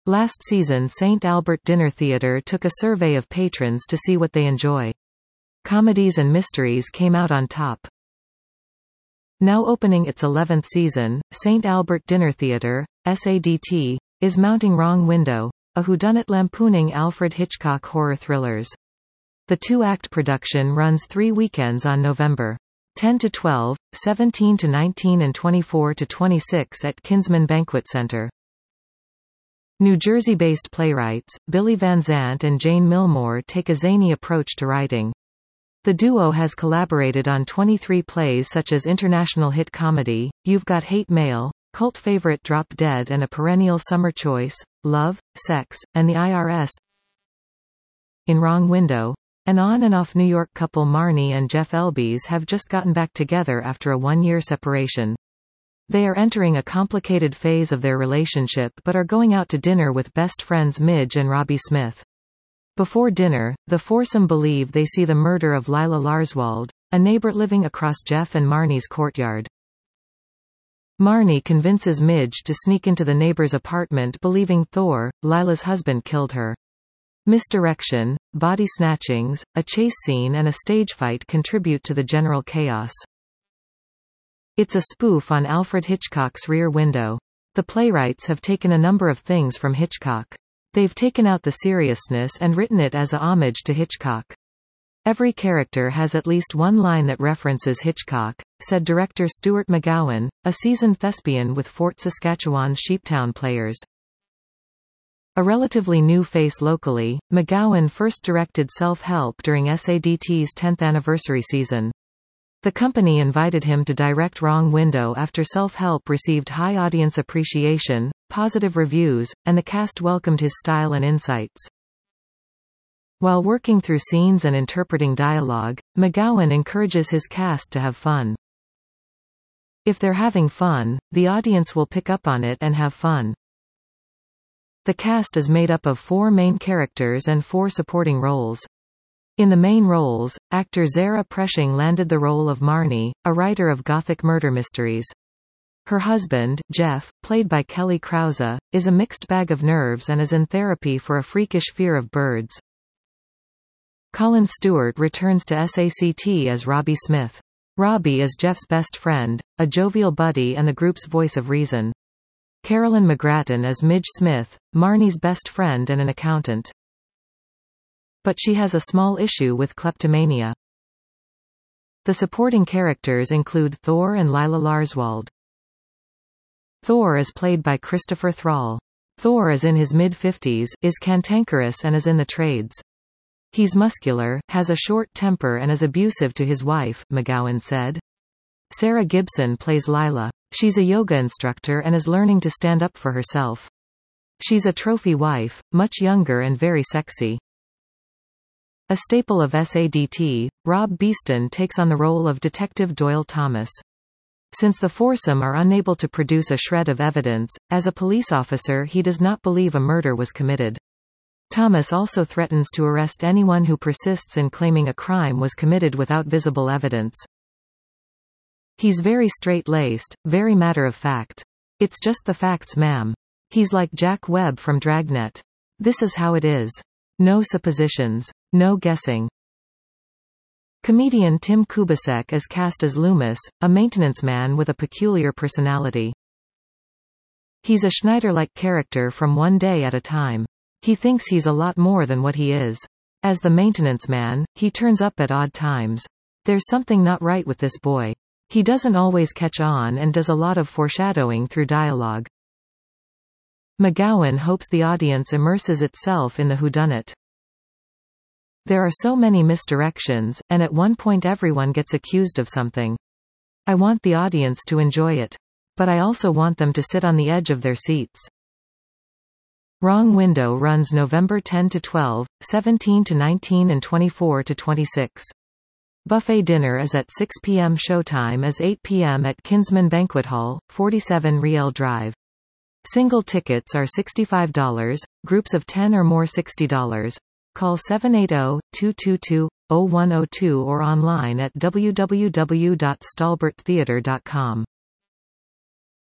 Last season St. Albert Dinner Theatre took a survey of patrons to see what they enjoy. Comedies and mysteries came out on top. Now opening its 11th season, St. Albert Dinner Theatre, SADT, is mounting Wrong Window, a whodunit lampooning Alfred Hitchcock horror thrillers. The two-act production runs 3 weekends on November 10 to 12, 17 to 19 and 24 to 26 at Kinsman Banquet Center. New Jersey-based playwrights, Billy Van Zandt and Jane Millmore take a zany approach to writing. The duo has collaborated on 23 plays such as international hit comedy, You've Got Hate Mail, cult favorite Drop Dead and a perennial summer choice, Love, Sex, and the IRS. In Wrong Window, an on-and-off New York couple Marnie and Jeff Elbes have just gotten back together after a 1-year separation. They are entering a complicated phase of their relationship but are going out to dinner with best friends Midge and Robbie Smith. Before dinner, the foursome believe they see the murder of Lila Larswald, a neighbor living across Jeff and Marnie's courtyard. Marnie convinces Midge to sneak into the neighbor's apartment believing Thor, Lila's husband, killed her. Misdirection, body snatchings, a chase scene and a stage fight contribute to the general chaos. It's a spoof on Alfred Hitchcock's Rear Window. The playwrights have taken a number of things from Hitchcock. They've taken out the seriousness and written it as a homage to Hitchcock. Every character has at least one line that references Hitchcock, said director Stuart McGowan, a seasoned thespian with Fort Saskatchewan's Sheeptown Players. A relatively new face locally, McGowan first directed Self-Help during SADT's 10th anniversary season. The company invited him to direct Wrong Window after Self-Help received high audience appreciation, positive reviews, and the cast welcomed his style and insights. While working through scenes and interpreting dialogue, McGowan encourages his cast to have fun. If they're having fun, the audience will pick up on it and have fun. The cast is made up of 4 main characters and 4 supporting roles. In the main roles, actor Zara Presching landed the role of Marnie, a writer of Gothic murder mysteries. Her husband, Jeff, played by Kelly Krause, is a mixed bag of nerves and is in therapy for a freakish fear of birds. Colin Stewart returns to SACT as Robbie Smith. Robbie is Jeff's best friend, a jovial buddy and the group's voice of reason. Carolyn McGrattan as Midge Smith, Marnie's best friend and an accountant. But she has a small issue with kleptomania. The supporting characters include Thor and Lila Larswald. Thor is played by Christopher Thrall. Thor is in his mid-50s, is cantankerous and is in the trades. He's muscular, has a short temper and is abusive to his wife, McGowan said. Sarah Gibson plays Lila. She's a yoga instructor and is learning to stand up for herself. She's a trophy wife, much younger and very sexy. A staple of SADT, Rob Beeston takes on the role of Detective Doyle Thomas. Since the foursome are unable to produce a shred of evidence, as a police officer he does not believe a murder was committed. Thomas also threatens to arrest anyone who persists in claiming a crime was committed without visible evidence. He's very straight-laced, very matter-of-fact. It's just the facts, ma'am. He's like Jack Webb from Dragnet. This is how it is. No suppositions. No guessing. Comedian Tim Kubasek is cast as Loomis, a maintenance man with a peculiar personality. He's a Schneider-like character from One Day at a Time. He thinks he's a lot more than what he is. As the maintenance man, he turns up at odd times. There's something not right with this boy. He doesn't always catch on and does a lot of foreshadowing through dialogue. McGowan hopes the audience immerses itself in the whodunit. There are so many misdirections, and at one point everyone gets accused of something. I want the audience to enjoy it. But I also want them to sit on the edge of their seats. Wrong Window runs November 10 to 12, 17 to 19 and 24 to 26. Buffet dinner is at 6 p.m. Showtime is 8 p.m. at Kinsman Banquet Hall, 47 Riel Drive. Single tickets are $65, groups of 10 or more $60. Call 780-222-0102 or online at www.stalberttheatre.com.